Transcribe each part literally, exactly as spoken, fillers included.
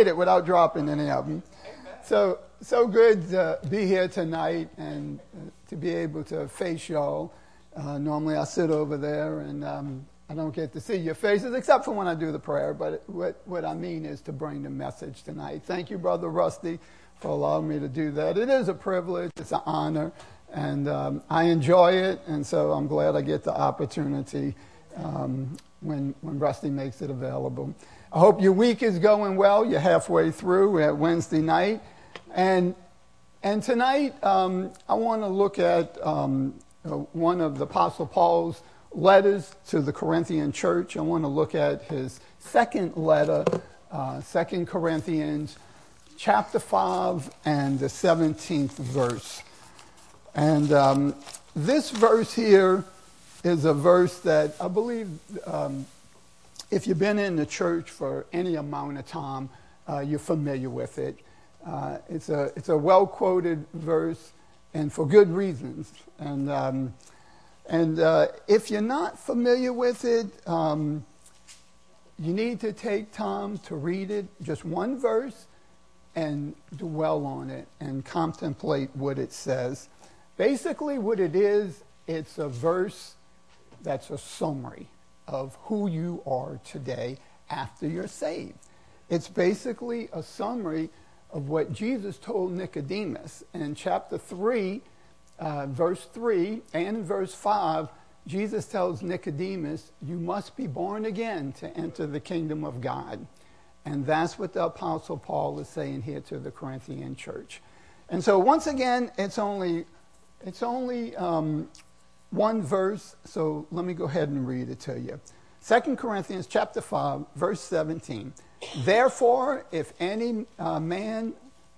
made it without dropping any of them. So, so good to be here tonight and uh, to be able to face y'all. Uh, normally I sit over there and um, I don't get to see your faces except for when I do the prayer, but what, what I mean is to bring the message tonight. Thank you, Brother Rusty, for allowing me to do that. It is a privilege, it's an honor, and um, I enjoy it, and so I'm glad I get the opportunity um, when, when Rusty makes it available. I hope your week is going well. You're halfway through. We're at Wednesday night. And and tonight um, I want to look at um, one of the Apostle Paul's letters to the Corinthian church. I want to look at his second letter, uh, Second Corinthians chapter five and the seventeenth verse. And um, this verse here is a verse that I believe um, if you've been in the church for any amount of time, uh, you're familiar with it. Uh, it's a it's a well-quoted verse, and for good reasons. And um, and uh, if you're not familiar with it, um, you need to take time to read it, just one verse, and dwell on it and contemplate what it says. Basically, what it is, it's a verse that's a summary of who you are today after you're saved. It's basically a summary of what Jesus told Nicodemus. In chapter three, uh, verse three, and in verse five, Jesus tells Nicodemus, you must be born again to enter the kingdom of God. And that's what the Apostle Paul is saying here to the Corinthian church. And so once again, it's only, it's only um, one verse, so let me go ahead and read it to you. Second Corinthians chapter five, verse seventeen. Therefore, if any uh, man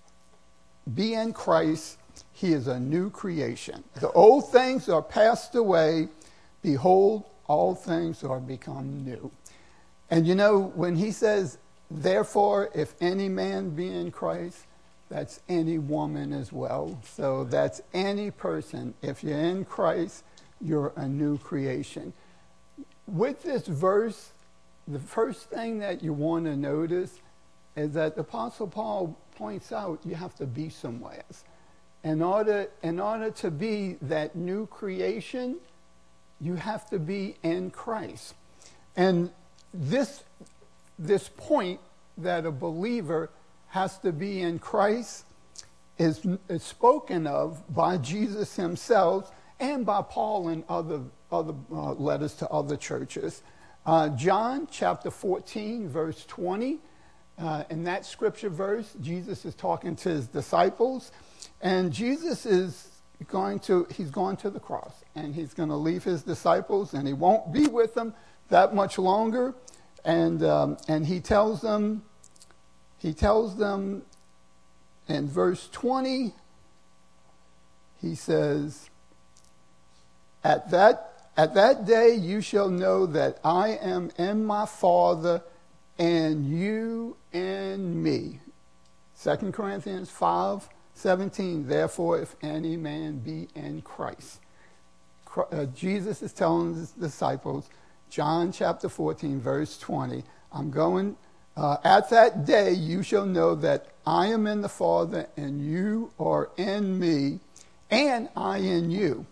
be in Christ, he is a new creation. The old things are passed away. Behold, all things are become new. And you know, when he says, therefore, if any man be in Christ, that's any woman as well. So that's any person. If you're in Christ, you're a new creation. With this verse, the first thing that you want to notice is that the Apostle Paul points out you have to be somewhere. In order, in order to be that new creation, you have to be in Christ. And this, this point that a believer has to be in Christ is, is spoken of by Jesus himself and by Paul in other, other uh, letters to other churches. Uh, John chapter fourteen, verse twenty, uh, in that scripture verse, Jesus is talking to his disciples, and Jesus is going to, he's going to the cross, and he's going to leave his disciples, and he won't be with them that much longer, and um, and he tells them, he tells them in verse twenty, he says, At that At that day you shall know that I am in my Father, and you in me. Second Corinthians five seventeen. Therefore, if any man be in Christ. Uh, Jesus is telling his disciples, John chapter fourteen, verse twenty, I'm going, uh, at that day you shall know that I am in the Father, and you are in me, and I in you.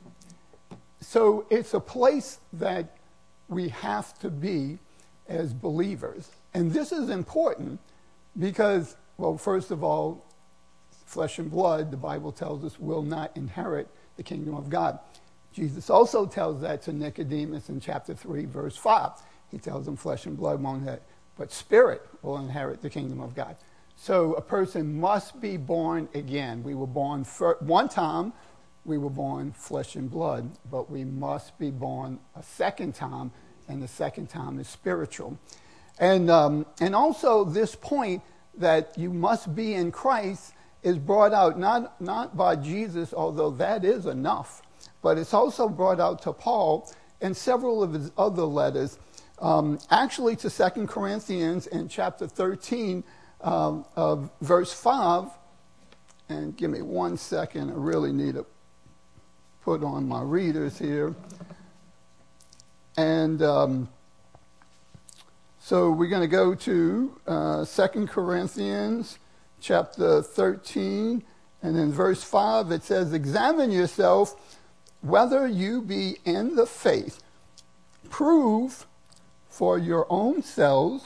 So it's a place that we have to be as believers. And this is important because, well, first of all, flesh and blood, the Bible tells us, will not inherit the kingdom of God. Jesus also tells that to Nicodemus in chapter three, verse five. He tells him flesh and blood won't inherit, but spirit will inherit the kingdom of God. So a person must be born again. We were born for, one time, we were born flesh and blood, but we must be born a second time, and the second time is spiritual. And um, and also this point that you must be in Christ is brought out not, not by Jesus, although that is enough, but it's also brought out to Paul in several of his other letters. Um, actually to Second Corinthians in chapter thirteen, um, of verse five, and give me one second, I really need to put on my readers here. And um, So we're going to go to uh, Second Corinthians chapter thirteen, and in verse five it says, "Examine yourself whether you be in the faith. Prove for your own selves.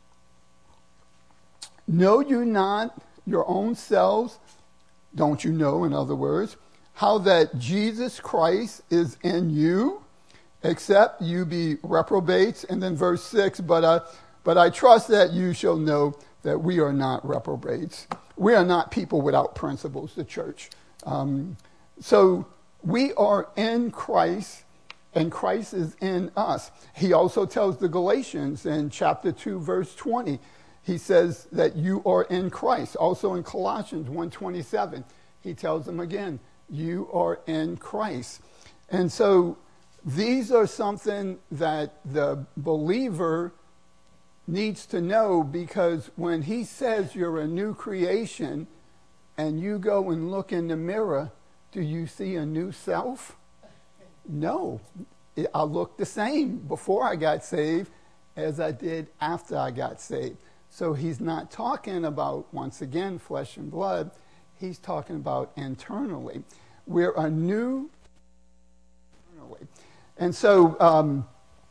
Know you not your own selves?" Don't you know, in other words, "how that Jesus Christ is in you, except you be reprobates?" And then verse six, but I, but I trust that you shall know that we are not reprobates. We are not people without principles, the church. Um, so we are in Christ, and Christ is in us. He also tells the Galatians in chapter two, verse twenty, he says that you are in Christ. Also in Colossians one twenty-seven, he tells them again, you are in Christ. And so these are something that the believer needs to know, because when he says you're a new creation and you go and look in the mirror, do you see a new self? No. I look the same before I got saved as I did after I got saved. So he's not talking about, once again, flesh and blood. He's talking about internally. We're a new internally. And so um,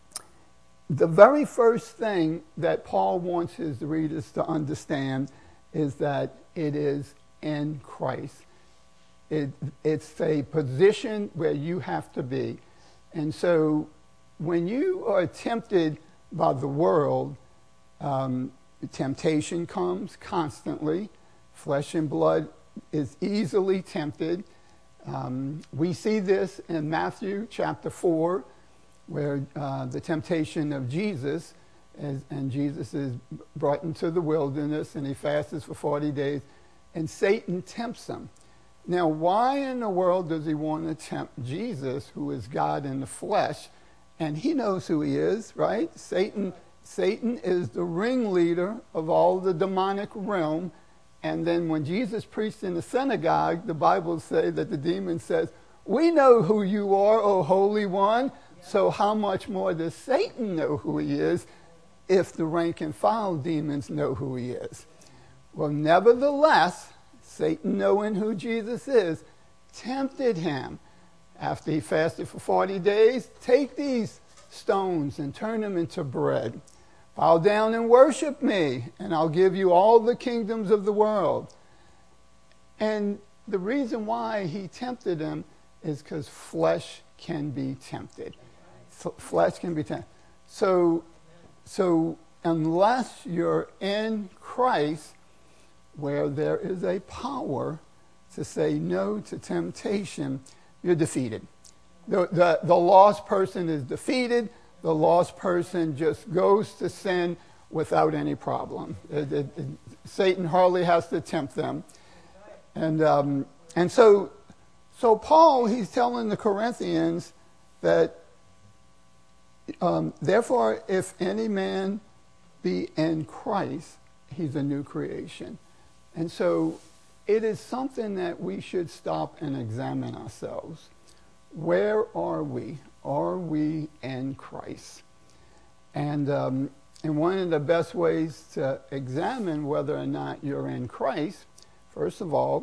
the very first thing that Paul wants his readers to understand is that it is in Christ. It, it's a position where you have to be. And so when you are tempted by the world, um, temptation comes constantly. Flesh and blood is easily tempted. Um, we see this in Matthew chapter four, where uh, the temptation of Jesus, is, and Jesus is brought into the wilderness, and he fasts for forty days, and Satan tempts him. Now, why in the world does he want to tempt Jesus, who is God in the flesh? And he knows who he is, right? Satan, Satan is the ringleader of all the demonic realm. And then when Jesus preached in the synagogue, the Bible says that the demon says, "We know who you are, O Holy One." So how much more does Satan know who he is if the rank and file demons know who he is? Well, nevertheless, Satan, knowing who Jesus is, tempted him. After he fasted for forty days, "Take these stones and turn them into bread. Bow down and worship me, and I'll give you all the kingdoms of the world." And the reason why he tempted him is because flesh can be tempted. F- flesh can be tempted. So, so unless you're in Christ, where there is a power to say no to temptation, you're defeated. The, the, the lost person is defeated. The lost person just goes to sin without any problem. It, it, it, Satan hardly has to tempt them. And um, and so, so Paul, he's telling the Corinthians that, um, therefore, if any man be in Christ, he's a new creation. And so it is something that we should stop and examine ourselves. Where are we? Are we in Christ? And um, and one of the best ways to examine whether or not you're in Christ, first of all,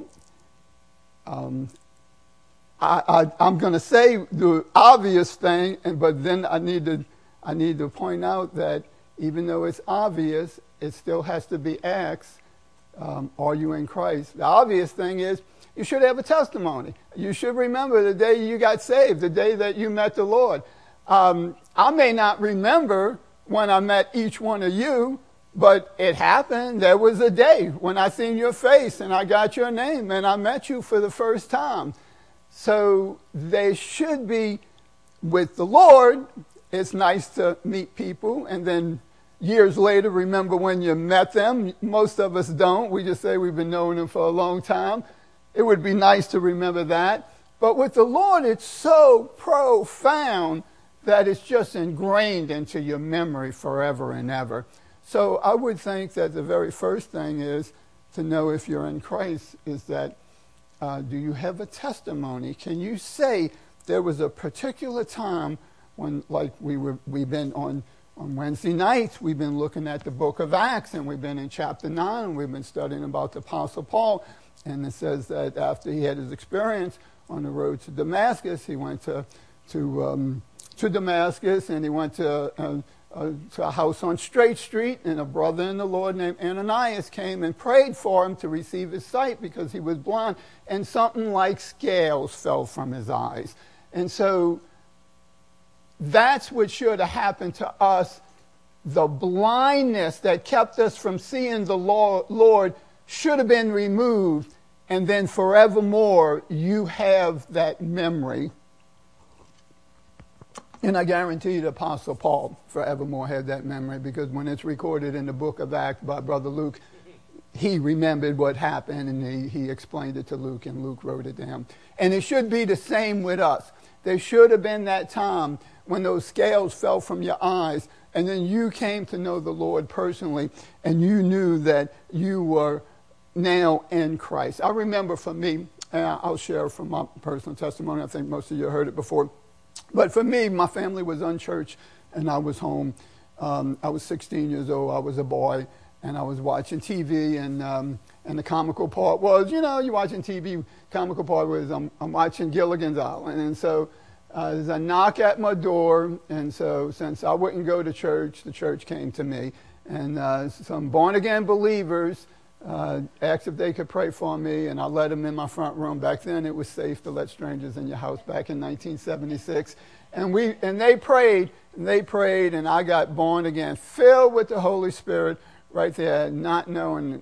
um, I, I, I'm going to say the obvious thing, and but then I need to I need to point out that even though it's obvious, it still has to be asked. Um, are you in Christ? The obvious thing is you should have a testimony. You should remember the day you got saved, the day that you met the Lord. Um, I may not remember when I met each one of you, but it happened. There was a day when I seen your face and I got your name and I met you for the first time. So they should be with the Lord. It's nice to meet people and then years later, remember when you met them. Most of us don't. We just say we've been knowing them for a long time. It would be nice to remember that. But with the Lord, it's so profound that it's just ingrained into your memory forever and ever. So I would think that the very first thing is to know if you're in Christ is that, uh, do you have a testimony? Can you say there was a particular time when, like we were, we've been on On Wednesday nights, we've been looking at the book of Acts, and we've been in chapter nine, and we've been studying about the Apostle Paul. And it says that after he had his experience on the road to Damascus, he went to to um, to Damascus, and he went to, uh, uh, to a house on Straight Street, and a brother in the Lord named Ananias came and prayed for him to receive his sight because he was blind, and something like scales fell from his eyes. And so that's what should have happened to us. The blindness that kept us from seeing the Lord should have been removed, and then forevermore you have that memory. And I guarantee you the Apostle Paul forevermore had that memory, because when it's recorded in the book of Acts by Brother Luke, he remembered what happened, and he, he explained it to Luke, and Luke wrote it down. And it should be the same with us. There should have been that time when those scales fell from your eyes, and then you came to know the Lord personally, and you knew that you were now in Christ. I remember for me, and I'll share from my personal testimony, I think most of you heard it before, but for me, my family was unchurched, and I was home. Um, I was sixteen years old, I was a boy, and I was watching T V, and um, and the comical part was, you know, you're watching T V, comical part was I'm, I'm watching Gilligan's Island, and so Uh, there's a knock at my door, and so since I wouldn't go to church, the church came to me. And uh, some born-again believers uh, asked if they could pray for me, and I let them in my front room. Back then, it was safe to let strangers in your house back in nineteen seventy-six. And we and they prayed, and they prayed, and I got born again, filled with the Holy Spirit right there, not knowing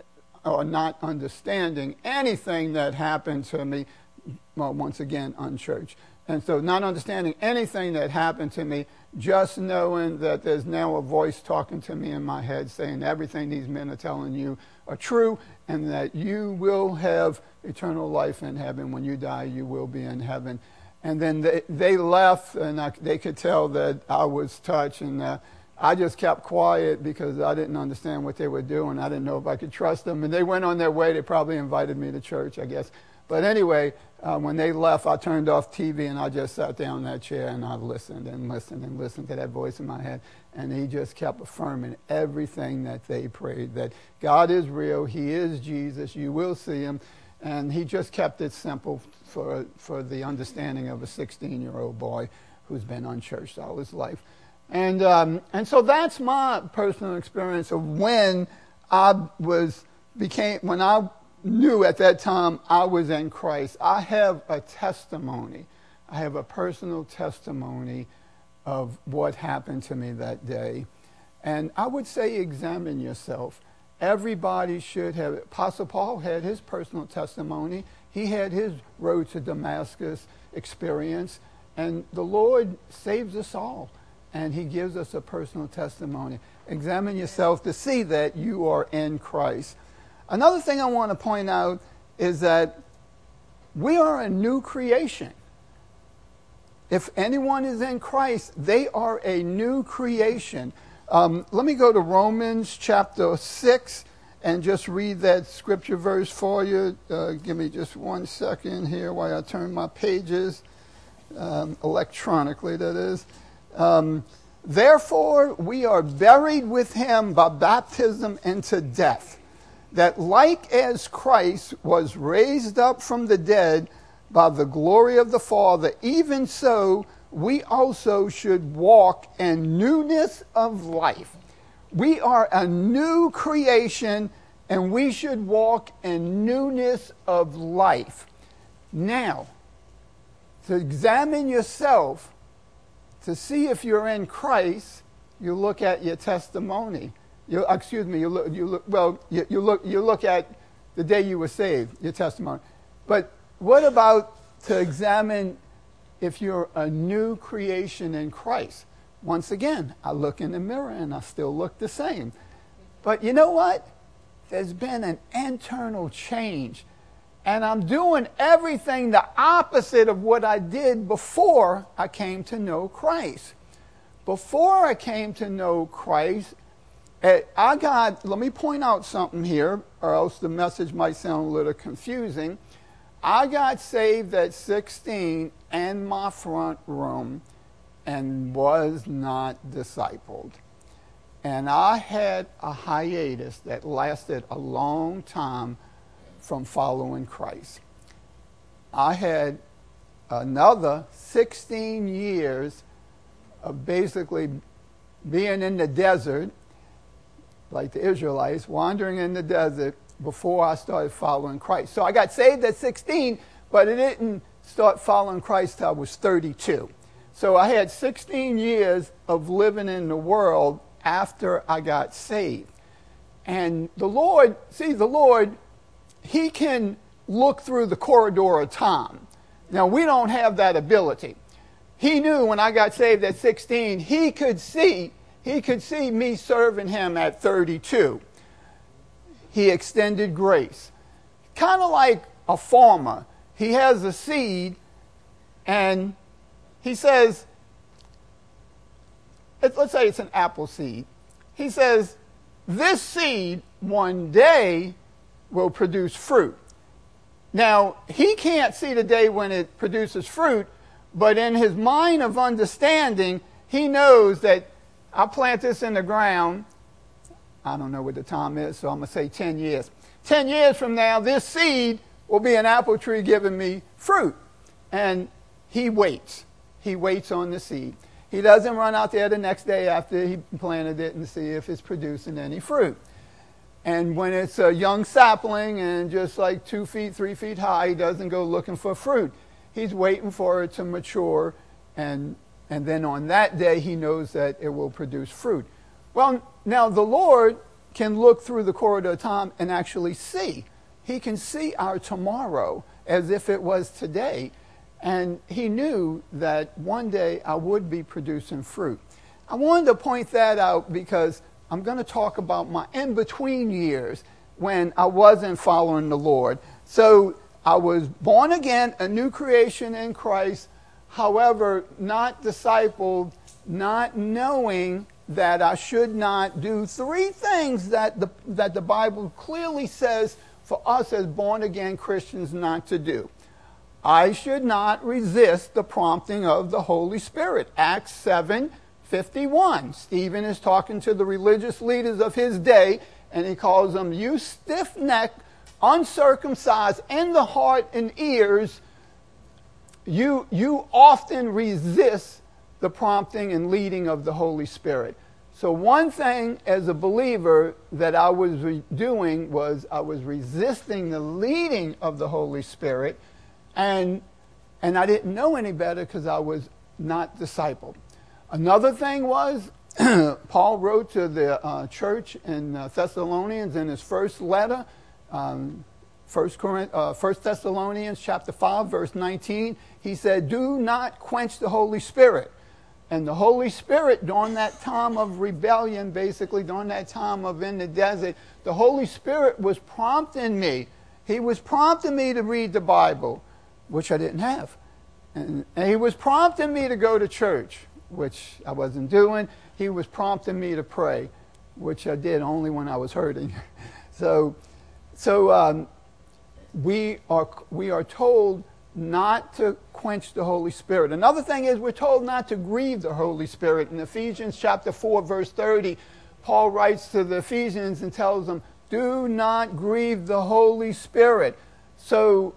or not understanding anything that happened to me, well, once again, unchurched. And so not understanding anything that happened to me, just knowing that there's now a voice talking to me in my head saying everything these men are telling you are true, and that you will have eternal life in heaven. When you die, you will be in heaven. And then they, they left, and I, they could tell that I was touched, and uh, I just kept quiet because I didn't understand what they were doing. I didn't know if I could trust them. And they went on their way. They probably invited me to church, I guess. But anyway, uh, when they left, I turned off T V, and I just sat down in that chair, and I listened and listened and listened to that voice in my head. And he just kept affirming everything that they prayed, that God is real, he is Jesus, you will see him. And he just kept it simple for, for the understanding of a sixteen-year-old boy who's been unchurched all his life. And, um, and so that's my personal experience of when I was, became, when I knew at that time I was in Christ. I have a testimony. I have a personal testimony of what happened to me that day. And I would say examine yourself. Everybody should have. Apostle Paul had his personal testimony. He had his road to Damascus experience. And the Lord saves us all. And he gives us a personal testimony. Examine yourself to see that you are in Christ. Another thing I want to point out is that we are a new creation. If anyone is in Christ, they are a new creation. Um, let me go to Romans chapter six and just read that scripture verse for you. Uh, give me just one second here while I turn my pages, um, electronically that is. Um, Therefore, we are buried with him by baptism into death, that like as Christ was raised up from the dead by the glory of the Father, even so we also should walk in newness of life. We are a new creation, and we should walk in newness of life. Now, to examine yourself, to see if you're in Christ, you look at your testimony. You, excuse me, you look, you look, well, you, you, look, you look at the day you were saved, your testimony. But what about to examine if you're a new creation in Christ? Once again, I look in the mirror and I still look the same. But you know what? There's been an internal change. And I'm doing everything the opposite of what I did before I came to know Christ. Before I came to know Christ, I got, let me point out something here, or else the message might sound a little confusing. I got saved at sixteen in my front room and was not discipled. And I had a hiatus that lasted a long time from following Christ. I had another sixteen years of basically being in the desert, like the Israelites, wandering in the desert before I started following Christ. So I got saved at sixteen, but I didn't start following Christ till I was thirty-two. So I had sixteen years of living in the world after I got saved. And the Lord, see, the Lord, He can look through the corridor of time. Now, we don't have that ability. He knew when I got saved at sixteen, he could see, he could see me serving him at thirty-two. He extended grace. Kind of like a farmer. He has a seed and he says, let's say it's an apple seed. He says, this seed one day will produce fruit. Now, he can't see the day when it produces fruit, but in his mind of understanding, he knows that I plant this in the ground. I don't know what the time is, so I'm going to say ten years. ten years from now, this seed will be an apple tree giving me fruit. And he waits. He waits on the seed. He doesn't run out there the next day after he planted it and see if it's producing any fruit. And when it's a young sapling and just like two feet, three feet high, he doesn't go looking for fruit. He's waiting for it to mature, and and then on that day he knows that it will produce fruit. Well, now the Lord can look through the corridor of time and actually see. He can see our tomorrow as if it was today. And he knew that one day I would be producing fruit. I wanted to point that out because I'm going to talk about my in-between years when I wasn't following the Lord. So I was born again, a new creation in Christ, however, not discipled, not knowing that I should not do three things that the, that the Bible clearly says for us as born-again Christians not to do. I should not resist the prompting of the Holy Spirit. Acts seven fifty-one. Stephen is talking to the religious leaders of his day, and he calls them, you stiff-necked, uncircumcised in the heart and ears, you, you often resist the prompting and leading of the Holy Spirit. So one thing as a believer that I was re- doing was I was resisting the leading of the Holy Spirit, and, and I didn't know any better because I was not discipled. Another thing was, Paul wrote to the uh, church in uh, Thessalonians in his first letter, um, First, Corinth, uh, First Thessalonians chapter five, verse nineteen. He said, do not quench the Holy Spirit. And the Holy Spirit, during that time of rebellion, basically, during that time of in the desert, the Holy Spirit was prompting me. He was prompting me to read the Bible, which I didn't have. And, and he was prompting me to go to church, which I wasn't doing. He was prompting me to pray, which I did only when I was hurting. so so um, we are we are told not to quench the Holy Spirit. Another thing is we're told not to grieve the Holy Spirit. In Ephesians chapter four, verse thirty, Paul writes to the Ephesians and tells them, do not grieve the Holy Spirit. So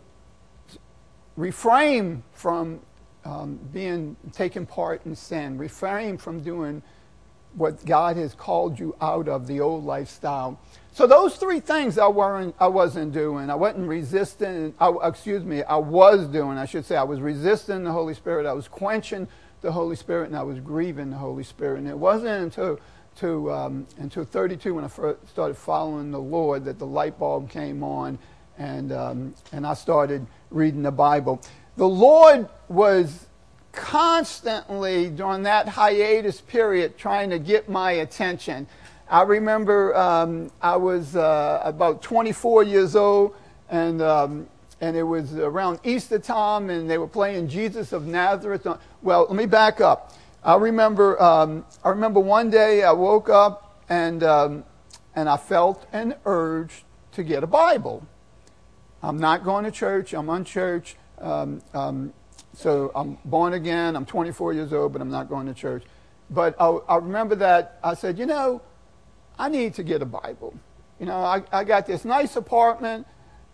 refrain from um, being taking part in sin. Refrain from doing what God has called you out of, the old lifestyle. So those three things I weren't, I wasn't doing. I wasn't resisting. I, excuse me, I was doing. I should say I was resisting the Holy Spirit. I was quenching the Holy Spirit, and I was grieving the Holy Spirit. And it wasn't until to um, until thirty-two when I first started following the Lord that the light bulb came on, and um, and I started reading the Bible. The Lord was constantly during that hiatus period trying to get my attention. I remember um, I was uh, about twenty-four years old, and um, and it was around Easter time, and they were playing Jesus of Nazareth. Well, let me back up. I remember um, I remember one day I woke up and um, and I felt an urge to get a Bible. I'm not going to church. I'm unchurched. Um, um, so I'm born again. I'm twenty-four years old, but I'm not going to church. But I, I remember that I said, you know, I need to get a Bible. You know, I, I got this nice apartment.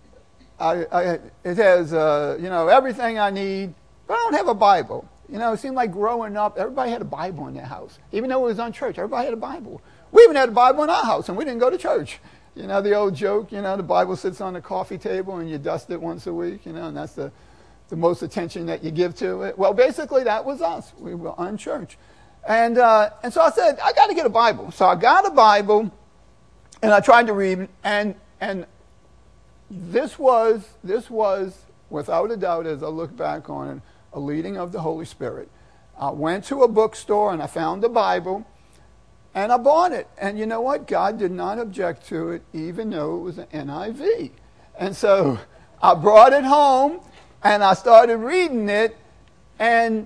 I, I, it has, uh, you know, everything I need, but I don't have a Bible. You know, it seemed like growing up, everybody had a Bible in their house. Even though it was unchurched, everybody had a Bible. We even had a Bible in our house, and we didn't go to church. You know, the old joke, you know, the Bible sits on the coffee table, and you dust it once a week, you know, and that's the, the most attention that you give to it. Well, basically, that was us. We were unchurched. And, uh, and so I said, I got to get a Bible. So I got a Bible, and I tried to read, and and this was, this was, without a doubt, as I look back on it, a leading of the Holy Spirit. I went to a bookstore and I found the Bible and I bought it. And you know what? God did not object to it, even though it was an N I V. And so I brought it home and I started reading it and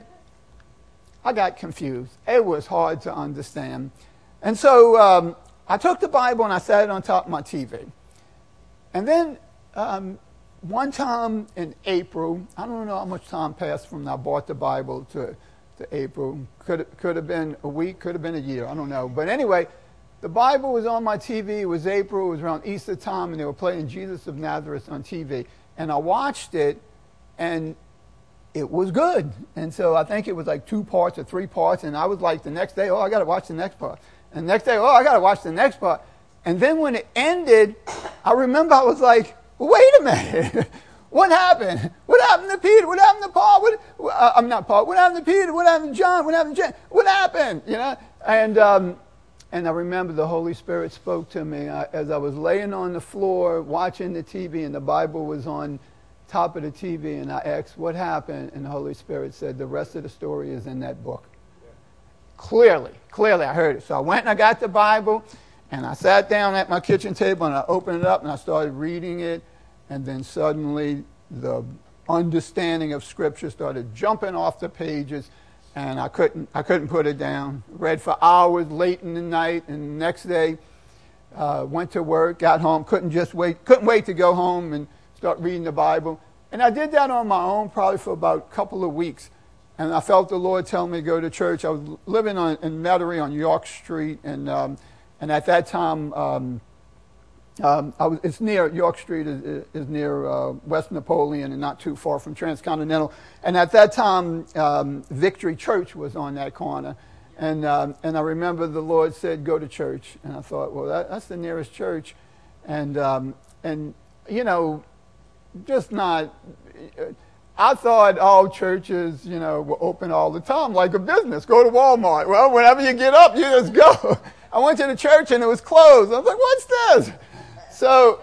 I got confused. It was hard to understand. And so um, I took the Bible and I sat it on top of my T V. And then um, one time in April, I don't know how much time passed from I bought the Bible to, to April. Could, could have been a week, could have been a year, I don't know. But anyway, the Bible was on my T V. It was April, it was around Easter time, and they were playing Jesus of Nazareth on T V. And I watched it, and it was good. And so I think it was like two parts or three parts, and I was like the next day, oh, I got to watch the next part. And the next day, oh, I got to watch the next part. And then when it ended, I remember I was like, wait a minute. What happened? What happened to Peter? What happened to Paul? What, uh, I'm not Paul. What happened to Peter? What happened to John? What happened to James? What happened? You know? And um, and I remember the Holy Spirit spoke to me I, as I was laying on the floor watching the T V, and the Bible was on top of the T V, and I asked, what happened? And the Holy Spirit said, the rest of the story is in that book. Yeah. Clearly, clearly I heard it. So I went and I got the Bible, and I sat down at my kitchen table, and I opened it up, and I started reading it. And then suddenly the understanding of Scripture started jumping off the pages, and I couldn't I couldn't put it down. Read for hours late in the night, and the next day uh, went to work, got home, couldn't just wait, couldn't wait to go home and start reading the Bible. And I did that on my own probably for about a couple of weeks. And I felt the Lord tell me to go to church. I was living on, in Metairie on York Street, and um, and at that time. Um, Um, I was, it's near, York Street is, is near uh, West Napoleon and not too far from Transcontinental. And at that time, um, Victory Church was on that corner. And um, and I remember the Lord said, go to church. And I thought, well, that, that's the nearest church. And, um, and you know, just not, I thought all churches, you know, were open all the time, like a business. Go to Walmart. Well, whenever you get up, you just go. I went to the church and it was closed. I was like, what's this? So,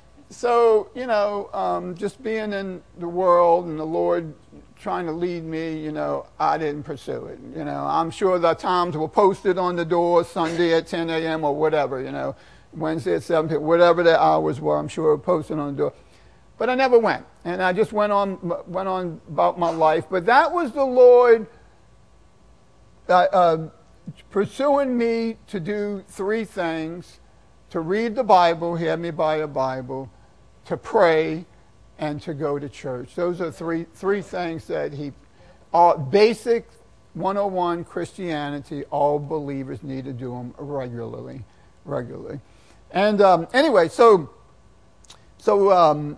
so you know, um, just being in the world and the Lord trying to lead me, you know, I didn't pursue it. You know, I'm sure the times were posted on the door, Sunday at ten a.m. or whatever, you know, Wednesday at seven p.m., whatever the hours were, I'm sure it was posted on the door. But I never went, and I just went on, went on about my life. But that was the Lord uh, uh, pursuing me to do three things. To read the Bible, he had me buy a Bible, to pray, and to go to church. Those are three three things that he, all, basic one oh one Christianity, all believers need to do them regularly, regularly. And um, anyway, so, so um,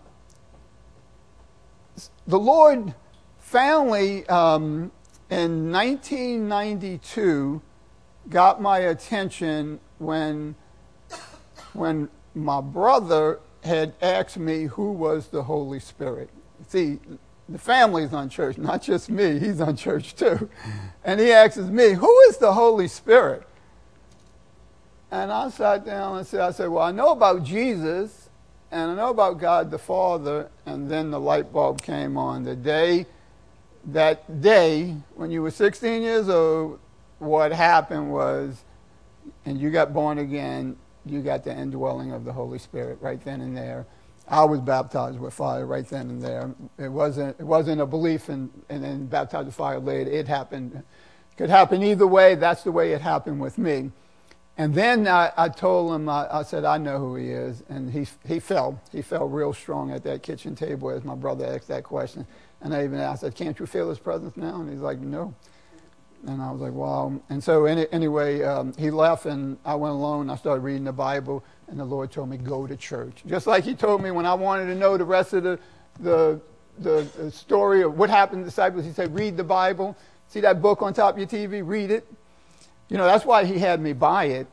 the Lord finally, um, in nineteen ninety-two, got my attention when when my brother had asked me who was the Holy Spirit. See, the family's on church, not just me. He's on church too. And he asks me, who is the Holy Spirit? And I sat down and said, I said, well, I know about Jesus, and I know about God the Father, and then the light bulb came on. The day, that day, when you were sixteen years old, what happened was, and you got born again, you got the indwelling of the Holy Spirit right then and there. I was baptized with fire right then and there. It wasn't it wasn't a belief in, and then baptized with fire later. It happened. It could happen either way. That's the way it happened with me. And then I, I told him, I, I said, I know who he is. And he he fell. He fell real strong at that kitchen table as my brother asked that question. And I even asked, I said, can't you feel his presence now? And he's like, no. And I was like, wow. And so any, anyway, um, he left, and I went alone. I started reading the Bible, and the Lord told me, go to church. Just like he told me when I wanted to know the rest of the the, the, the story of what happened to the disciples. He said, read the Bible. See that book on top of your T V? Read it. You know, that's why he had me buy it.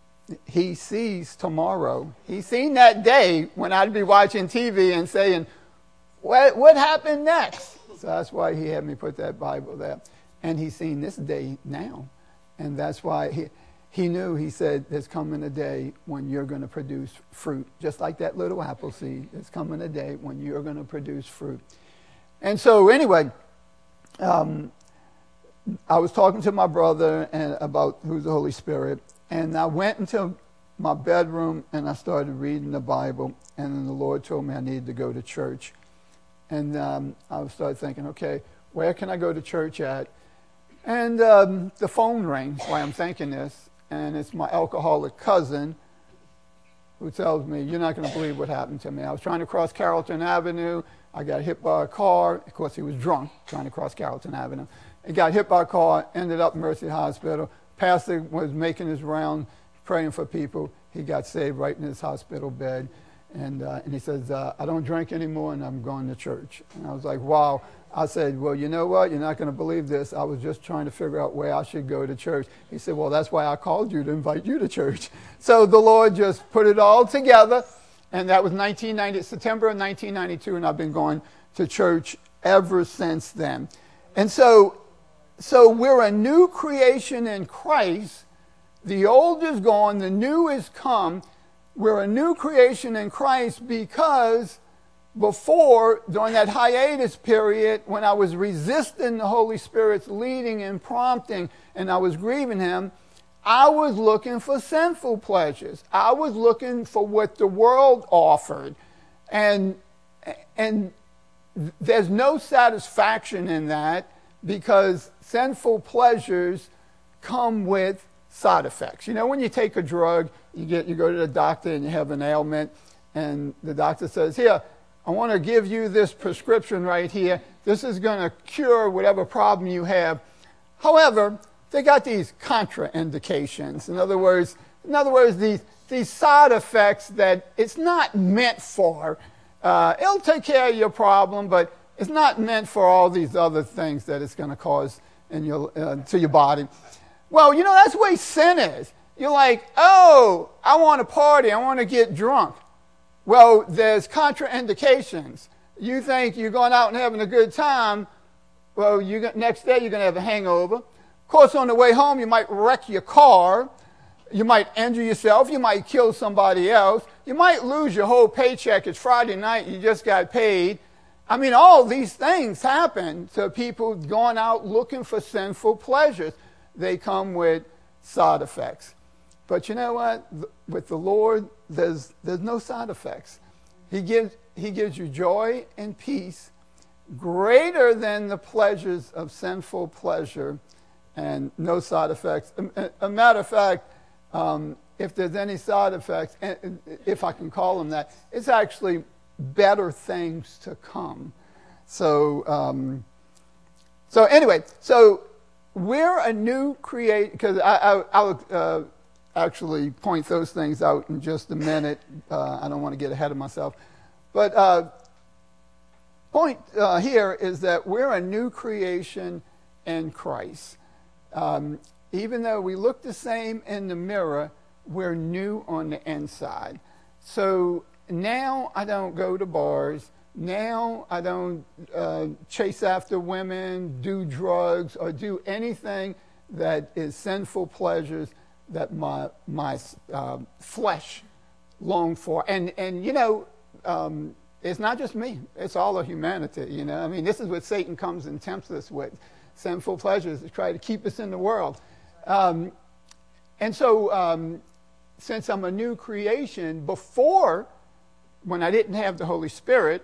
He sees tomorrow. He's seen that day when I'd be watching T V and saying, what, what happened next? So that's why he had me put that Bible there. And he's seen this day now. And that's why he, he knew, he said, there's coming a day when you're going to produce fruit. Just like that little apple seed. There's coming a day when you're going to produce fruit. And so anyway, um, I was talking to my brother and about who's the Holy Spirit, and I went into my bedroom and I started reading the Bible, and then the Lord told me I needed to go to church. And um, I started thinking, okay, where can I go to church at? And um, the phone rings while I'm thinking this, and it's my alcoholic cousin who tells me, you're not going to believe what happened to me. I was trying to cross Carrollton Avenue. I got hit by a car. Of course, he was drunk trying to cross Carrollton Avenue. He got hit by a car, ended up in Mercy Hospital. Pastor was making his round, praying for people. He got saved right in his hospital bed. And, uh, and he says, uh, I don't drink anymore, and I'm going to church. And I was like, wow. I said, well, you know what? You're not going to believe this. I was just trying to figure out where I should go to church. He said, well, that's why I called you, to invite you to church. So the Lord just put it all together. And that was nineteen ninety, September of nineteen ninety-two, and I've been going to church ever since then. And so, so we're a new creation in Christ. The old is gone, the new is come. We're a new creation in Christ because before, during that hiatus period, when I was resisting the Holy Spirit's leading and prompting, and I was grieving him, I was looking for sinful pleasures. I was looking for what the world offered. And, and there's no satisfaction in that, because sinful pleasures come with side effects. You know, when you take a drug, you get you go to the doctor and you have an ailment, and the doctor says, here, I want to give you this prescription right here. This is going to cure whatever problem you have. However, they got these contraindications. In other words, in other words, these these side effects that it's not meant for. Uh, it'll take care of your problem, but it's not meant for all these other things that it's going to cause in your uh, to your body. Well, you know, that's the way sin is. You're like, oh, I want to party. I want to get drunk. Well, there's contraindications. You think you're going out and having a good time. Well, you next day you're going to have a hangover. Of course, on the way home, you might wreck your car. You might injure yourself. You might kill somebody else. You might lose your whole paycheck. It's Friday night. You just got paid. I mean, all these things happen to people going out looking for sinful pleasures. They come with side effects. But you know what? With the Lord, there's there's no side effects. He gives He gives you joy and peace greater than the pleasures of sinful pleasure, and no side effects. A, a matter of fact, um, if there's any side effects, if I can call them that, it's actually better things to come. So, um, so anyway, so we're a new create, because I, I, I'll uh, actually point those things out in just a minute. Uh, I don't want to get ahead of myself. But uh, point uh, here is that we're a new creation in Christ. Um, even though we look the same in the mirror, we're new on the inside. So now I don't go to bars. Now I don't uh, chase after women, do drugs, or do anything that is sinful pleasures that my my uh, flesh long for. And and you know, um, it's not just me; it's all of humanity. You know, I mean, this is what Satan comes and tempts us with: sinful pleasures to try to keep us in the world. Um, and so, um, since I'm a new creation, before, when I didn't have the Holy Spirit,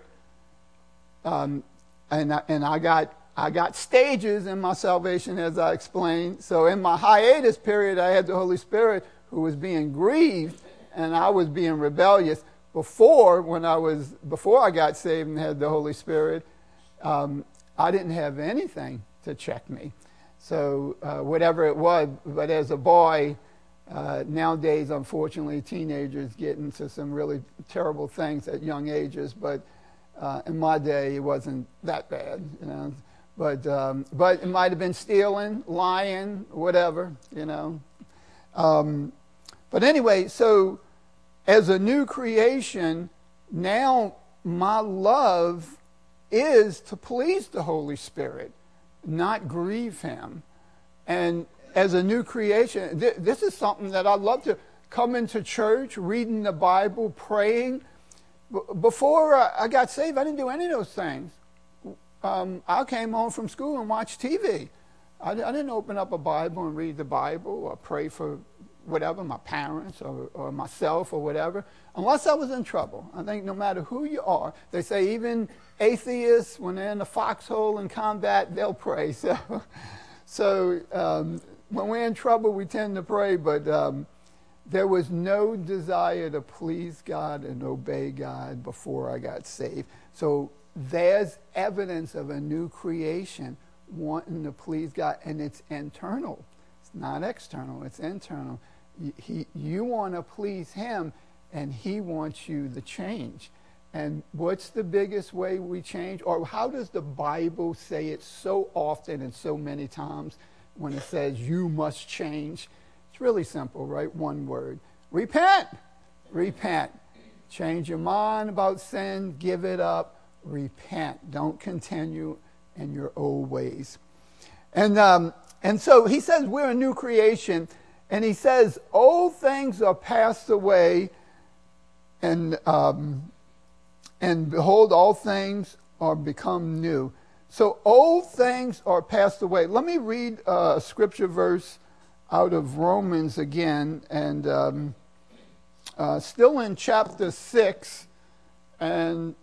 um, and I, and I got. I got stages in my salvation, as I explained. So in my hiatus period, I had the Holy Spirit who was being grieved, and I was being rebellious. Before, when I was before I got saved and had the Holy Spirit, um, I didn't have anything to check me. So uh, whatever it was, but as a boy, uh, nowadays, unfortunately, teenagers get into some really terrible things at young ages. But uh, in my day, it wasn't that bad, you know. But um, but it might have been stealing, lying, whatever, you know. Um, but anyway, so as a new creation, now my love is to please the Holy Spirit, not grieve him. And as a new creation, th- this is something that I love to come into church, reading the Bible, praying. B- before uh, I got saved, I didn't do any of those things. Um, I came home from school and watched T V. I, I didn't open up a Bible and read the Bible or pray for whatever, my parents or, or myself or whatever, unless I was in trouble. I think no matter who you are, they say even atheists, when they're in the foxhole in combat, they'll pray. So, so um, when we're in trouble, we tend to pray, but um, there was no desire to please God and obey God before I got saved. So there's evidence of a new creation wanting to please God, and it's internal. It's not external, it's internal. He, you want to please him, and he wants you to change. And what's the biggest way we change? Or how does the Bible say it so often and so many times when it says you must change? It's really simple, right? One word. Repent. Repent. Change your mind about sin. Give it up. Repent. Don't continue in your old ways. And um, and so he says we're a new creation. And he says, old things are passed away, and um, and behold, all things are become new. So old things are passed away. Let me read a scripture verse out of Romans again, and um, uh, still in chapter six, and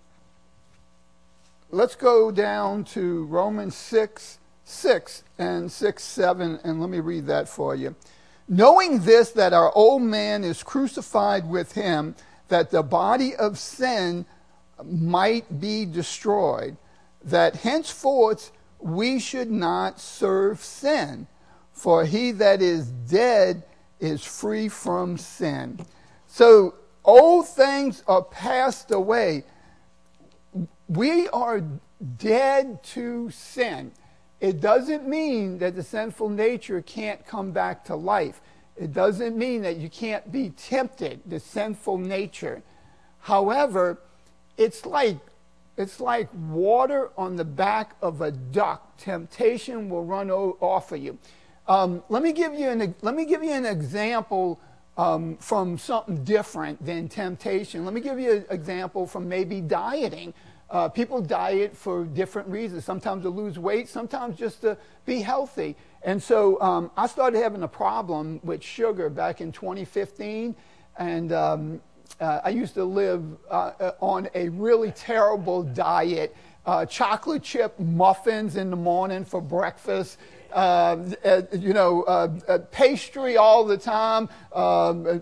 let's go down to Romans six, six and six, seven, and let me read that for you. Knowing this, that our old man is crucified with him, that the body of sin might be destroyed, that henceforth we should not serve sin. For he that is dead is free from sin. So old things are passed away. We are dead to sin. It doesn't mean that the sinful nature can't come back to life. It doesn't mean that you can't be tempted, the sinful nature. However, it's like it's like water on the back of a duck. Temptation will run o- off of you. Um, let me give you an let me give you an example um, from something different than temptation. Let me give you an example from maybe dieting. Uh, people diet for different reasons. Sometimes to lose weight, sometimes just to be healthy. And so um, I started having a problem with sugar back in twenty fifteen. And um, uh, I used to live uh, on a really terrible diet. Uh, chocolate chip muffins in the morning for breakfast. Uh, uh, you know, uh, uh, pastry all the time, um, uh,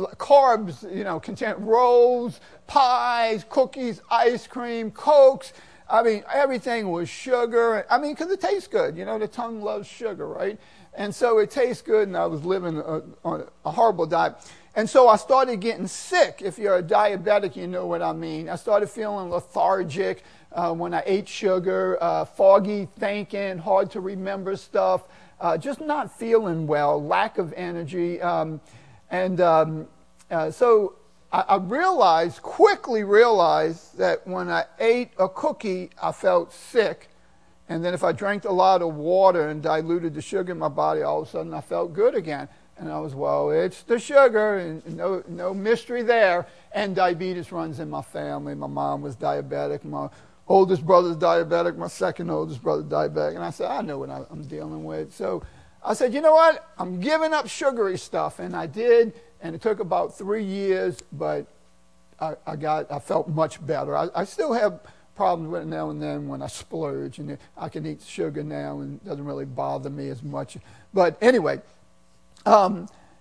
carbs, you know, content rolls, pies, cookies, ice cream, Cokes. I mean, everything was sugar. I mean, because it tastes good. You know, the tongue loves sugar, right? And so it tastes good, and I was living a, on a horrible diet. And so I started getting sick. If you're a diabetic, you know what I mean. I started feeling lethargic uh, when I ate sugar, uh, foggy thinking, hard to remember stuff, uh, just not feeling well, lack of energy. Um, and um, uh, so I, I realized, quickly realized that when I ate a cookie, I felt sick. And then if I drank a lot of water and diluted the sugar in my body, all of a sudden I felt good again. And I was, well, it's the sugar, and no no mystery there. And diabetes runs in my family. My mom was diabetic. My oldest brother's diabetic. My second oldest brother's diabetic. And I said, I know what I'm dealing with. So I said, you know what? I'm giving up sugary stuff. And I did, and it took about three years, but I, I got I felt much better. I, I still have problems with it now and then when I splurge, and I can eat sugar now, and it doesn't really bother me as much. But anyway, um,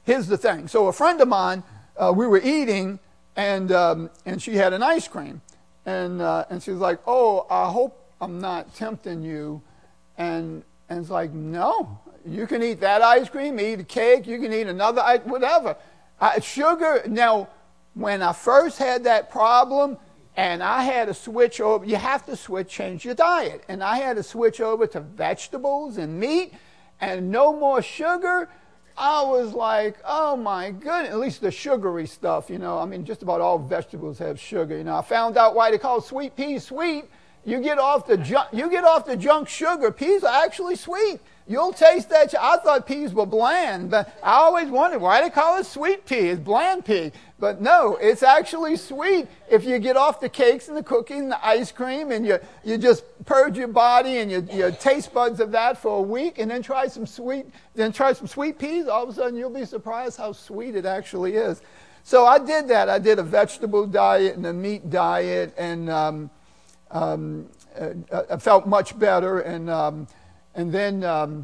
here's the thing. So a friend of mine, uh, we were eating, and um, and she had an ice cream. And uh, and she was like, oh, I hope I'm not tempting you. And, and it's like, no, you can eat that ice cream, eat a cake, you can eat another ice, whatever. Uh, sugar, now, when I first had that problem, and I had to switch over, you have to switch, change your diet. And I had to switch over to vegetables and meat and no more sugar. I was like, oh my goodness, at least the sugary stuff, you know. I mean, just about all vegetables have sugar, you know. I found out why they call sweet peas sweet. You get off the junk, you get off the junk sugar. Peas are actually sweet. You'll taste that. I thought peas were bland, but I always wondered why they call it sweet pea. It's bland pea. But no, it's actually sweet if you get off the cakes and the cookies and the ice cream and you, you just purge your body and your, your taste buds of that for a week and then try some sweet, then try some sweet peas. All of a sudden you'll be surprised how sweet it actually is. So I did that. I did a vegetable diet and a meat diet, and um, um, I felt much better. And um, and then um,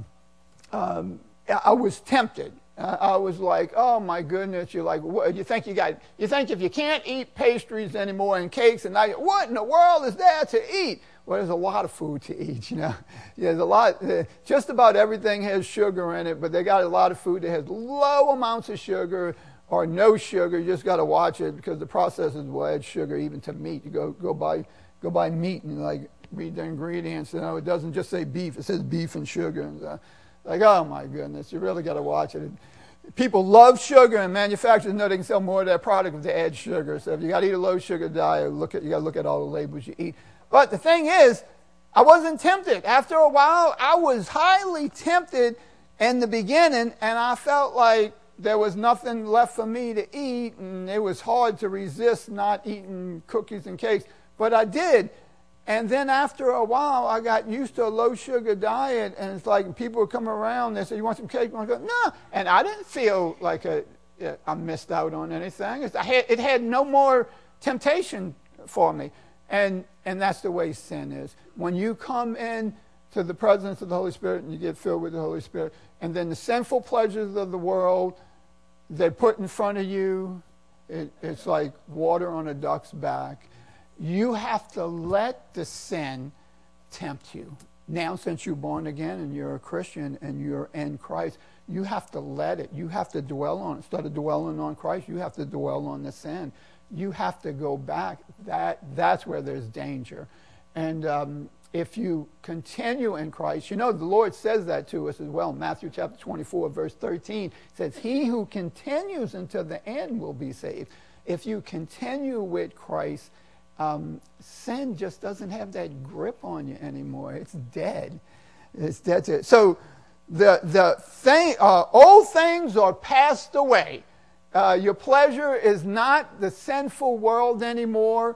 um, I was tempted. I was like, oh my goodness! You're like, what, you think you got? You think if you can't eat pastries anymore and cakes, and now, you, what in the world is there to eat? Well, there's a lot of food to eat. You know, yeah, there's a lot. Uh, just about everything has sugar in it, but they got a lot of food that has low amounts of sugar or no sugar. You just got to watch it because the processors will add sugar even to meat. You go go buy go buy meat and like read the ingredients. You know, it doesn't just say beef; it says beef and sugar. And, uh, Like, oh my goodness, you really got to watch it. People love sugar, and manufacturers know they can sell more of their product if they add sugar. So if you got to eat a low sugar diet, look at you got to look at all the labels you eat. But the thing is, I wasn't tempted. After a while, I was highly tempted in the beginning, and I felt like there was nothing left for me to eat, and it was hard to resist not eating cookies and cakes. But I did. And then after a while, I got used to a low-sugar diet, and it's like people would come around, they say, you want some cake? And I go, no. And I didn't feel like a, I missed out on anything. It's, I had, it had no more temptation for me. And, and that's the way sin is. When you come in to the presence of the Holy Spirit and you get filled with the Holy Spirit, and then the sinful pleasures of the world, they put in front of you, it, it's like water on a duck's back. You have to let the sin tempt you. Now, since you're born again and you're a Christian and you're in Christ, you have to let it. You have to dwell on it. Instead of dwelling on Christ, you have to dwell on the sin. You have to go back. That That's where there's danger. And um, if you continue in Christ, you know, the Lord says that to us as well. Matthew chapter twenty-four, verse thirteen says, he who continues until the end will be saved. If you continue with Christ, Um, sin just doesn't have that grip on you anymore. It's dead. It's dead. To, so the the thing, uh, old things are passed away. Uh, your pleasure is not the sinful world anymore.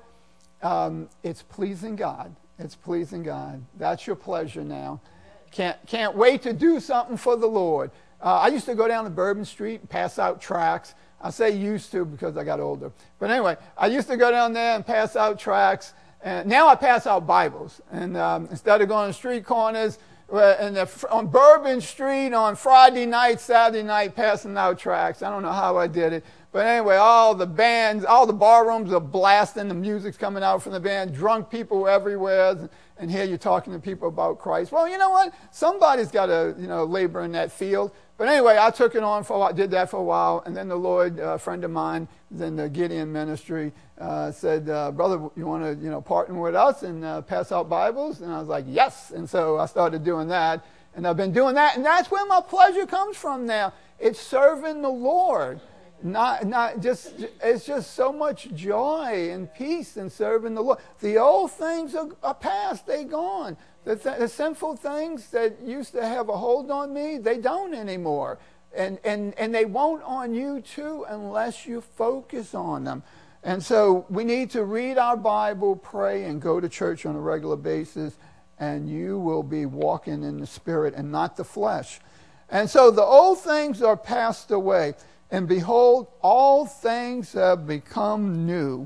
Um, it's pleasing God. It's pleasing God. That's your pleasure now. Can't can't wait to do something for the Lord. Uh, I used to go down to Bourbon Street and pass out tracts. I say used to because I got older. But anyway, I used to go down there and pass out tracts. And now I pass out Bibles. And um, instead of going to street corners, uh, and the, on Bourbon Street on Friday night, Saturday night, passing out tracts. I don't know how I did it. But anyway, all the bands, all the bar rooms are blasting. The music's coming out from the band. Drunk people everywhere. And here you're talking to people about Christ. Well, you know what? Somebody's got to, you know, labor in that field. But anyway, I took it on for a while, did that for a while, and then the Lord, a friend of mine, in the Gideon ministry, uh, said, uh, brother, you want to, you know, partner with us and uh, pass out Bibles? And I was like, yes. And so I started doing that, and I've been doing that, and that's where my pleasure comes from now. It's serving the Lord. Not, not just, it's just so much joy and peace in serving the Lord. The old things are, are past, they're gone. The, th- the sinful things that used to have a hold on me, they don't anymore. And, and, and they won't on you too unless you focus on them. And so we need to read our Bible, pray, and go to church on a regular basis, and you will be walking in the Spirit and not the flesh. And so the old things are passed away. And behold, all things have become new.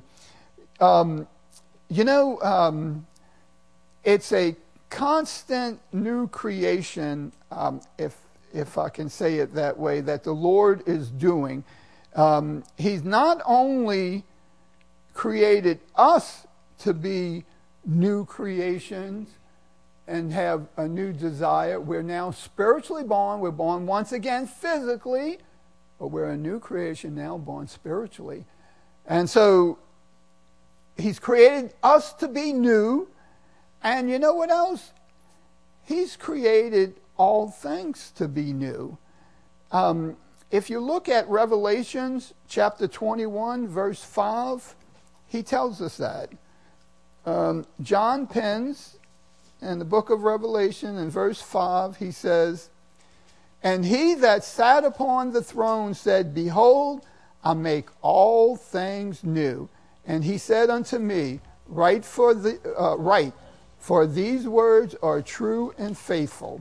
Um, you know, um, it's a constant new creation. Um, if if I can say it that way, that the Lord is doing. Um, he's not only created us to be new creations and have a new desire. We're now spiritually born. We're born once again physically, but we're a new creation now, born spiritually. And so he's created us to be new. And you know what else? He's created all things to be new. Um, if you look at Revelations chapter twenty-one, verse five, he tells us that. Um, John pens in the book of Revelation in verse five, he says, "And he that sat upon the throne said, Behold, I make all things new. And he said unto me, Write for the uh, write, for these words are true and faithful."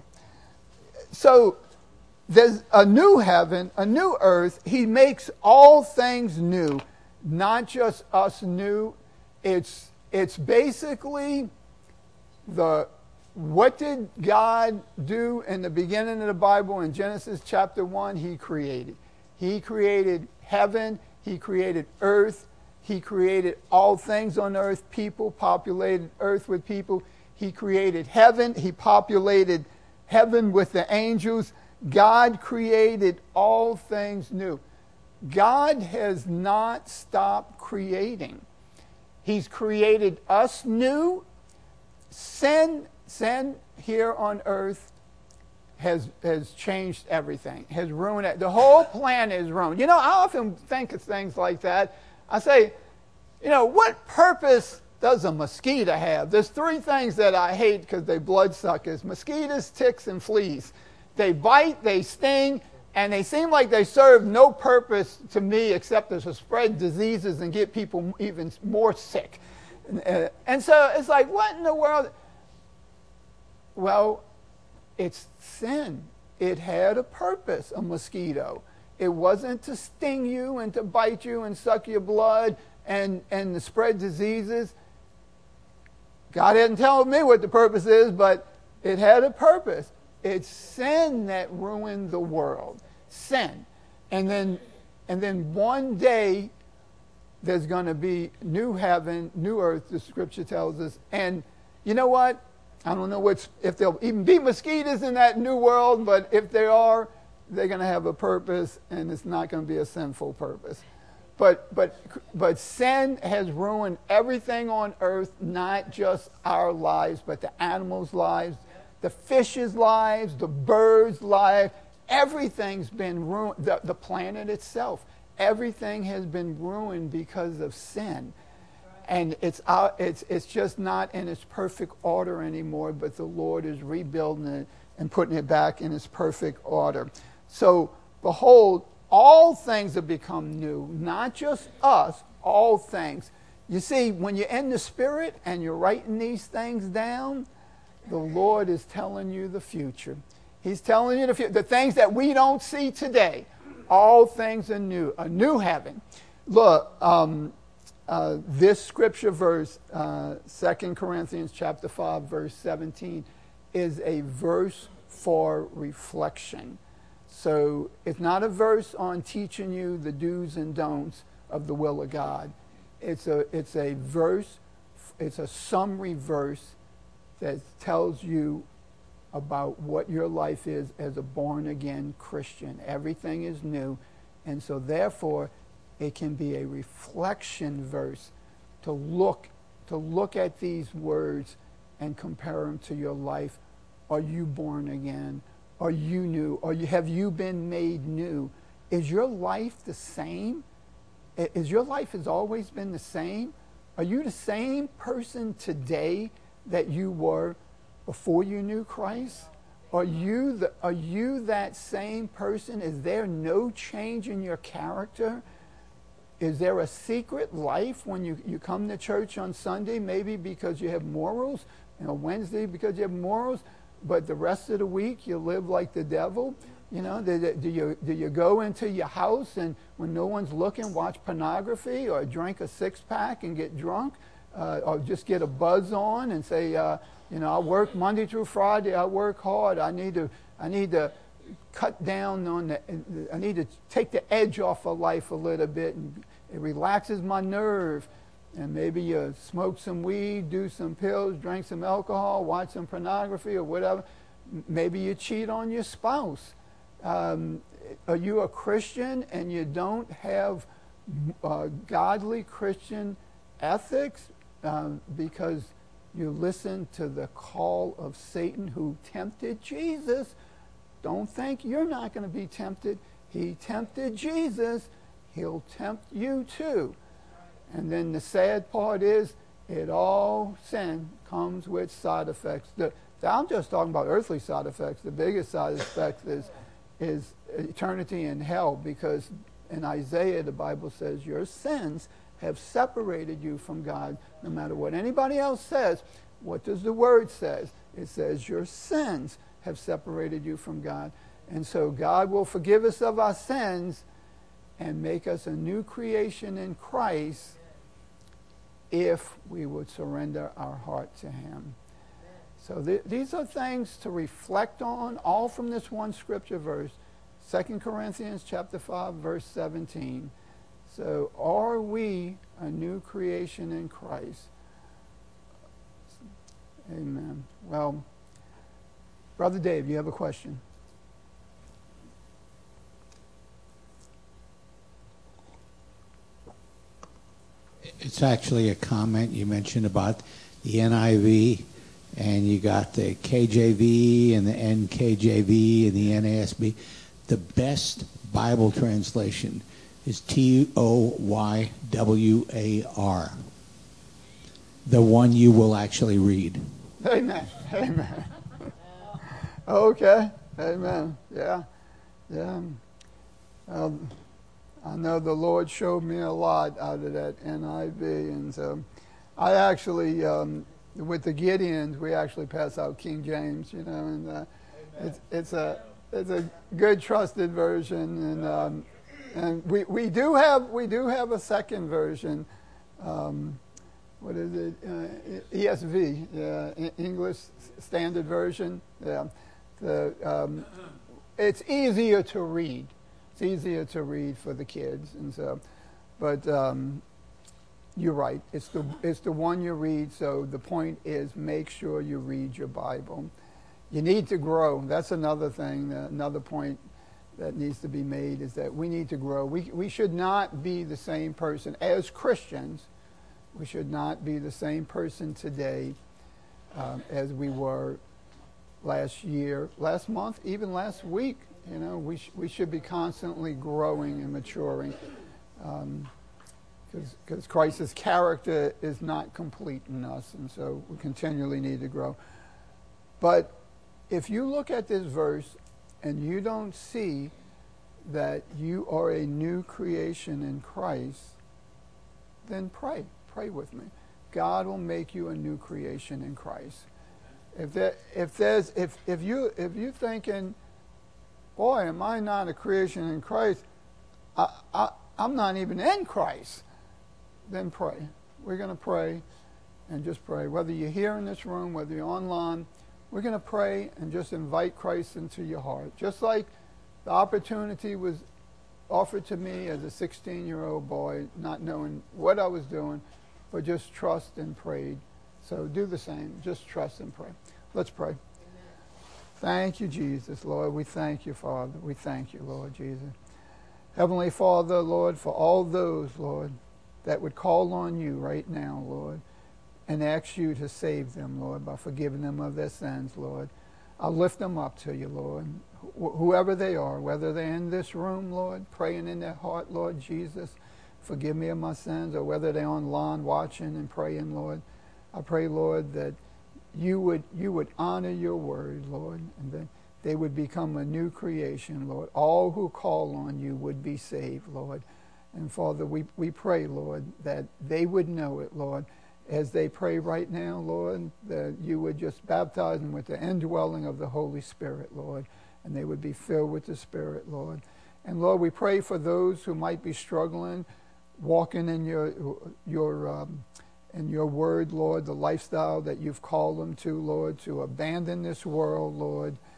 So there's a new heaven, a new earth. He makes all things new, not just us new. It's it's basically the what did God do in the beginning of the Bible in Genesis chapter one? He created. He created heaven. He created earth. He created all things on earth, people, populated earth with people. He created heaven. He populated heaven with the angels. God created all things new. God has not stopped creating. He's created us new. Sin, sin here on earth has has changed everything, has ruined it. The whole planet is ruined. You know, I often think of things like that. I say, you know, what purpose does a mosquito have? There's three things that I hate because they're bloodsuckers: mosquitoes, ticks, and fleas. They bite, they sting, and they seem like they serve no purpose to me except to spread diseases and get people even more sick. And, and so it's like, what in the world? Well, it's sin. It had a purpose, a mosquito. It wasn't to sting you and to bite you and suck your blood and, and to spread diseases. God hadn't told me what the purpose is, but it had a purpose. It's sin that ruined the world. Sin. And then, and then one day there's going to be new heaven, new earth, the scripture tells us. And you know what? I don't know what's, if there'll even be mosquitoes in that new world, but if there are, they're going to have a purpose, and it's not going to be a sinful purpose. But but but sin has ruined everything on earth, not just our lives, but the animals' lives, the fish's lives, the birds' lives. Everything's been ruined. The, the planet itself, everything has been ruined because of sin. And it's out, it's it's just not in its perfect order anymore, but the Lord is rebuilding it and putting it back in its perfect order. So behold, all things have become new, not just us, all things. You see, when you're in the Spirit and you're writing these things down, the Lord is telling you the future. He's telling you the future. The things that we don't see today, all things are new, a new heaven. Look, um, uh, this scripture verse, uh, Second Corinthians chapter five, verse seventeen, is a verse for reflection. So it's not a verse on teaching you the do's and don'ts of the will of God. It's a, it's a verse, it's a summary verse that tells you about what your life is as a born-again Christian. Everything is new, and so therefore it can be a reflection verse to look, to look at these words and compare them to your life. Are you born again? Are you new? Or you, have you been made new? Is your life the same? Is your life has always been the same? Are you the same person today that you were before you knew Christ? Are you the, are you that same person? Is there no change in your character? Is there a secret life when you, you come to church on Sunday, maybe because you have morals, you know, Wednesday because you have morals, but the rest of the week you live like the devil? You know, do, do you do you go into your house and when no one's looking, watch pornography or drink a six-pack and get drunk, uh, or just get a buzz on and say, uh, you know, I work Monday through Friday. I work hard. I need to I need to cut down on the, I need to take the edge off of life a little bit, and it relaxes my nerve. And maybe you smoke some weed, do some pills, drink some alcohol, watch some pornography or whatever. Maybe you cheat on your spouse. Um, are you a Christian and you don't have uh, godly Christian ethics uh, because you listen to the call of Satan who tempted Jesus? Don't think you're not going to be tempted. He tempted Jesus. He'll tempt you too. And then the sad part is, it all sin comes with side effects. The, I'm just talking about earthly side effects. The biggest side effect is, is eternity in hell, because in Isaiah the Bible says your sins have separated you from God. No matter what anybody else says, what does the word say? It says your sins have separated you from God. And so God will forgive us of our sins and make us a new creation in Christ if we would surrender our heart to him. So th- these are things to reflect on, all from this one scripture verse, Second Corinthians chapter five, verse seventeen. So are we a new creation in Christ? Amen. Well, Brother Dave, you have a question? It's actually a comment you mentioned about the N I V, and you got the K J V and the N K J V and the N A S B. The best Bible translation is T O Y W A R, the one you will actually read. Amen. Amen. Okay. Amen. Yeah. Yeah. Um, I know the Lord showed me a lot out of that N I V, and so I actually, um, with the Gideons, we actually pass out King James, you know, and uh, it's it's a it's a good trusted version, and um, and we, we do have we do have a second version. Um, what is it? Uh, E S V, yeah, English Standard Version. Yeah, the um, it's easier to read. It's easier to read for the kids, and so, but um, you're right. It's the it's the one you read. So the point is, make sure you read your Bible. You need to grow. That's another thing. Uh, another point that needs to be made is that we need to grow. We we should not be the same person as Christians. We should not be the same person today um, as we were last year, last month, even last week. You know, we sh- we should be constantly growing and maturing, because um, Christ's character is not complete in us, and so we continually need to grow. But if you look at this verse and you don't see that you are a new creation in Christ, then pray. Pray with me. God will make you a new creation in Christ. If there, if there's, if if you if you're thinking, boy, am I not a creation in Christ? I, I, I'm not even in Christ. Then pray. We're going to pray and just pray. Whether you're here in this room, whether you're online, we're going to pray and just invite Christ into your heart. Just like the opportunity was offered to me as a sixteen-year-old boy, not knowing what I was doing, but just trust and prayed. So do the same. Just trust and pray. Let's pray. Amen. Thank you, Jesus, Lord. We thank you, Father. We thank you, Lord Jesus. Heavenly Father, Lord, for all those, Lord, that would call on you right now, Lord, and ask you to save them, Lord, by forgiving them of their sins, Lord. I'll lift them up to you, Lord. Wh- whoever they are, whether they're in this room, Lord, praying in their heart, Lord Jesus, forgive me of my sins, or whether they're online watching and praying, Lord, I pray, Lord, that you would you would honor your word, Lord, and that they would become a new creation, Lord. All who call on you would be saved, Lord. And Father, we, we pray, Lord, that they would know it, Lord, as they pray right now, Lord, that you would just baptize them with the indwelling of the Holy Spirit, Lord, and they would be filled with the Spirit, Lord. And Lord, we pray for those who might be struggling, walking in your your um, in your word, Lord, the lifestyle that you've called them to, Lord, to abandon this world, Lord,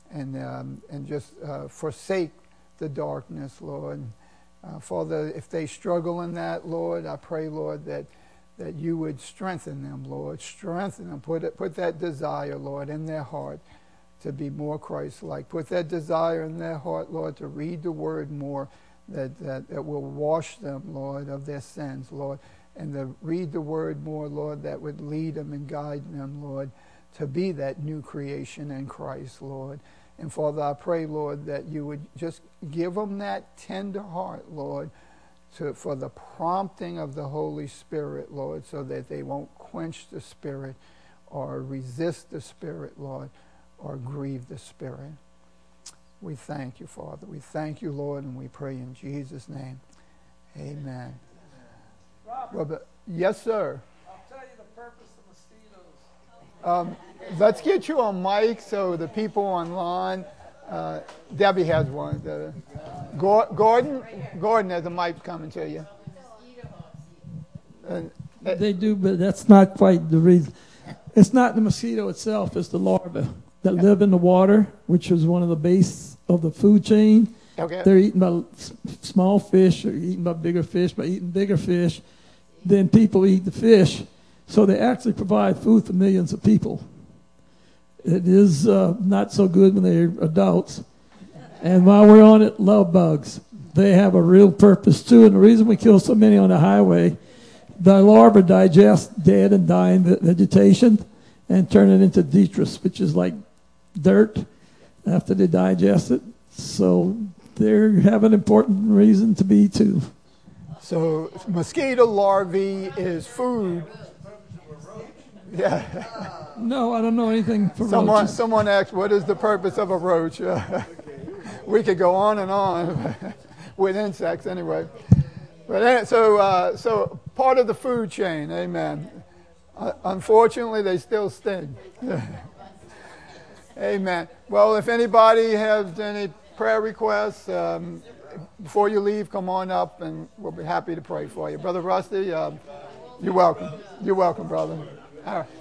and um, and just uh, forsake the darkness, Lord. Uh, Father, if they struggle in that, Lord, I pray, Lord, that that you would strengthen them, Lord. Strengthen them. Put it, put that desire, Lord, in their heart to be more Christ-like. Put that desire in their heart, Lord, to read the word more, that, that, that will wash them, Lord, of their sins, Lord, and to read the word more, Lord, that would lead them and guide them, Lord, to be that new creation in Christ, Lord. And Father, I pray, Lord, that you would just give them that tender heart, Lord, to, for the prompting of the Holy Spirit, Lord, so that they won't quench the Spirit or resist the Spirit, Lord, or grieve the Spirit. We thank you, Father. We thank you, Lord, and we pray in Jesus' name. Amen. Robert, Well, but, yes, sir. I'll tell you the purpose of mosquitoes. Um, let's get you on mic so the people online. Uh, Debbie has one. The, Gordon, Gordon has a mic coming to you. And, uh, They do, but that's not quite the reason. It's not the mosquito itself, it's the larvae that live in the water, which is one of the base of the food chain. okay. They're eaten by s- small fish, or eaten by bigger fish, by eating bigger fish. Then people eat the fish. So they actually provide food for millions of people. It is uh, not so good when they're adults. And while we're on it, love bugs. They have a real purpose too. And the reason we kill so many on the highway, the larvae digest dead and dying ve- vegetation and turn it into detritus, which is like dirt after they digest it. So they have an important reason to be too. So mosquito larvae is food. Yeah. No, I don't know anything for Someone, roaches. someone asked, what is the purpose of a roach? We could go on and on with insects anyway. But uh, so, uh, so part of the food chain, amen. Uh, unfortunately, they still sting. Amen. Well, if anybody has any prayer requests, um, before you leave, come on up and we'll be happy to pray for you. Brother Rusty, uh, you're welcome. You're welcome, brother. All right.